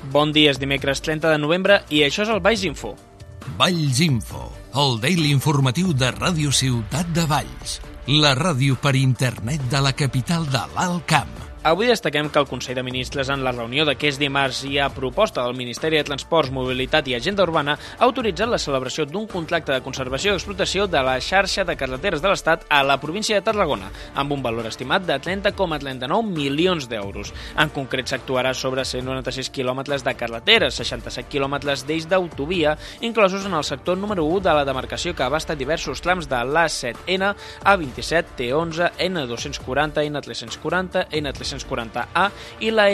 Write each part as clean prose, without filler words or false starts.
Bon dia, és dimecres 30 de novembre i això és el Valls Info. Valls Info, el daily informatiu de Ràdio Ciutat de Valls, la ràdio per internet de la capital de l'Alt Camp. Avui destaquem que el Consell de Ministres, en la reunió d'aquest dimarts i a proposta del Ministeri de Transports, Mobilitat i Agenda Urbana, ha autoritzat la celebració d'un contracte de conservació i explotació de la xarxa de carreteres de l'Estat a la província de Tarragona, amb un valor estimat de 30,39 milions d'euros. En concret, s'actuarà sobre 196 quilòmetres de carreteres, 67 quilòmetres d'eix d'autovia, inclosos en el sector número 1 de la demarcació que abasta diversos trams de l'A7N, A27, T11, N240, N340, N340A i la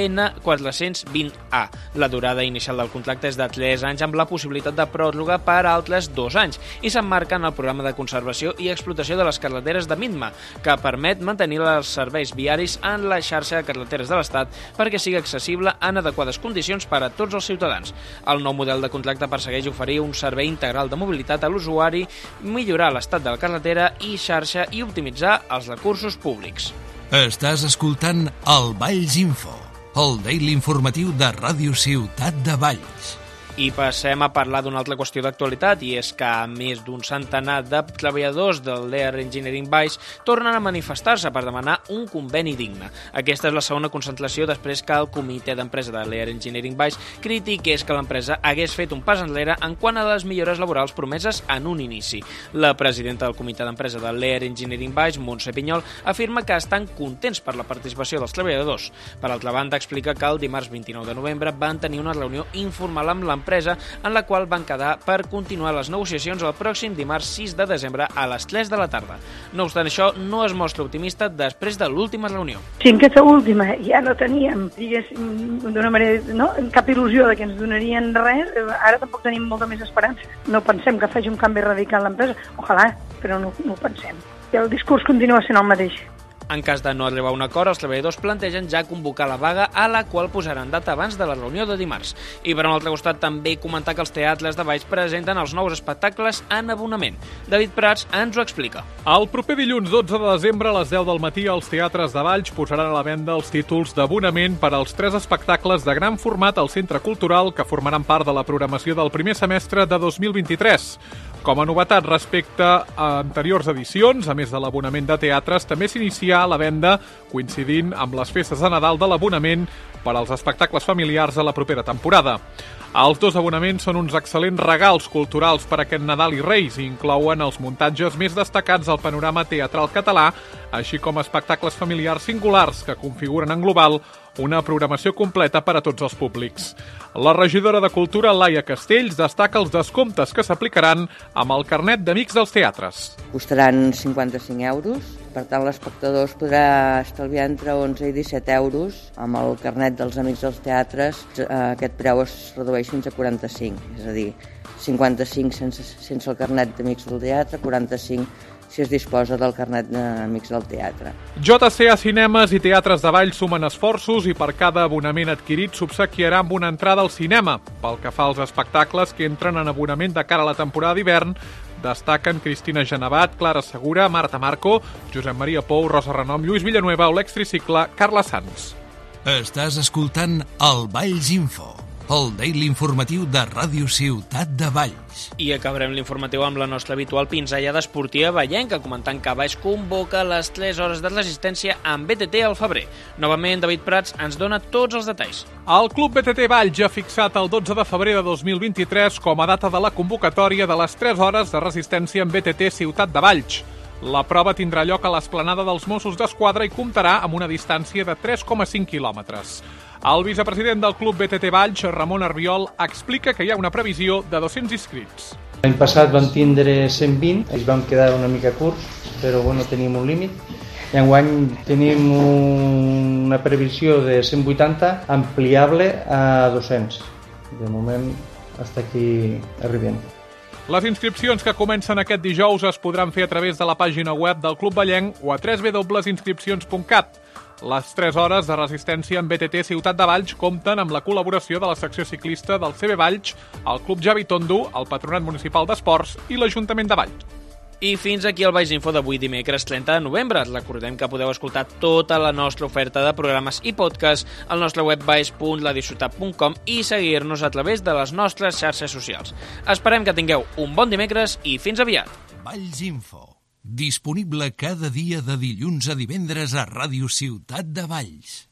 N420A. La durada inicial del contracte és de 3 anys amb la possibilitat de pròrroga per altres 2 anys i s'emmarca en el programa de conservació i explotació de les carreteres de MITMA, que permet mantenir els serveis viaris en la xarxa de carreteres de l'Estat perquè sigui accessible en adequades condicions per a tots els ciutadans. El nou model de contracte persegueix oferir un servei integral de mobilitat a l'usuari, millorar l'estat de la carretera i xarxa i optimitzar els recursos públics. Estàs escoltant el Valls Info, el daily informatiu de Ràdio Ciutat de Valls. I passem a parlar d'una altra qüestió d'actualitat, i és que més d'un centenar de treballadors del Lear Engineering Valls tornen a manifestar-se per demanar un conveni digne. Aquesta és la segona concentració després que el comitè d'empresa de Lear Engineering Valls critiqués que l'empresa hagués fet un pas enrere en quant a les millores laborals promeses en un inici. La presidenta del comitè d'empresa de Lear Engineering Valls, Montse Pinyol, afirma que estan contents per la participació dels treballadors. Per altra banda, explica que el dimarts 29 de novembre van tenir una reunió informal amb l'empresa en la qual van quedar per continuar les negociacions el pròxim dimarts 6 de desembre a les 3 de la tarda. No obstant això, no es mostra optimista després de l'última reunió. Si en aquesta última ja no teníem, diguéssim, d'una manera, no, cap il·lusió de que ens donarien res, ara tampoc tenim molta més esperança. No pensem que faci un canvi radical l'empresa, ojalà, però no ho pensem. I el discurs continua sent el mateix. En cas de no arribar a un acord, els treballadors plantegen ja convocar la vaga, a la qual posaran data abans de la reunió de dimarts. I per un altre costat també comentar que els teatres de Valls presenten els nous espectacles en abonament. David Prats ens ho explica. El proper dilluns 12 de desembre a les 10 del matí els teatres de Valls posaran a la venda els títols d'abonament per als 3 espectacles de gran format al Centre Cultural que formaran part de la programació del primer semestre de 2023. Com a novetat respecte a anteriors edicions, a més de l'abonament de teatres, també s'inicia la venda coincidint amb les festes de Nadal de l'abonament per als espectacles familiars a la propera temporada. Els 2 abonaments són uns excel·lents regals culturals per aquest Nadal i Reis i inclouen els muntatges més destacats del panorama teatral català, així com espectacles familiars singulars que configuren en global una programació completa per a tots els públics. La regidora de Cultura, Laia Castells, destaca els descomptes que s'aplicaran amb el carnet d'Amics dels Teatres. Costaran 55 euros, per tant l'espectador podrà estalviar entre 11 i 17 euros. Amb el carnet dels Amics dels Teatres aquest preu es redueix fins a 45, és a dir, 55 sense el carnet d'Amics del Teatre, 45 si es disposa del carnet d'Amics del Teatre. JCA Cinemes i Teatres de Valls sumen esforços i per cada abonament adquirit s'obsequiarà amb una entrada al cinema. Pel que fa als espectacles que entren en abonament de cara a la temporada d'hivern, destaquen Cristina Genevat, Clara Segura, Marta Marco, Josep Maria Pou, Rosa Renom, Lluís Villanueva o l'extricicle Carla Sanz. Estàs escoltant el Valls Info, el daily informatiu de Ràdio Ciutat de Valls. I acabarem l'informatiu amb la nostra habitual pinzellada esportiva vallenca, comentant que Valls convoca les 3 hores de resistència amb BTT al febrer. Novament, David Prats ens dona tots els detalls. El Club BTT Valls ha fixat el 12 de febrer de 2023 com a data de la convocatòria de les 3 hores de resistència amb BTT Ciutat de Valls. La prova tindrà lloc a l'esplanada dels Mossos d'Esquadra i comptarà amb una distància de 3,5 quilòmetres. El vicepresident del Club BTT Valls, Ramon Arbiol, explica que hi ha una previsió de 200 inscrits. L'any passat vam tindre 120, ens vam quedar una mica curts, però bueno, tenim un límit. I enguany tenim una previsió de 180 ampliable a 200. De moment, fins aquí arribem. Les inscripcions que comencen aquest dijous es podran fer a través de la pàgina web del Club Vallenc o a www.inscripcions.cat. Les 3 hores de resistència en BTT Ciutat de Valls compten amb la col·laboració de la secció ciclista del CB Valls, el Club Javi Tondo, el Patronat Municipal d'Esports i l'Ajuntament de Valls. I fins aquí el Valls Info d'avui dimecres 30 de novembre. Recordem que podeu escoltar tota la nostra oferta de programes i podcast al nostre web valls.ladiociutat.com i seguir-nos a través de les nostres xarxes socials. Esperem que tingueu un bon dimecres i fins aviat. Valls Info, disponible cada dia de dilluns a divendres a Ràdio Ciutat de Valls.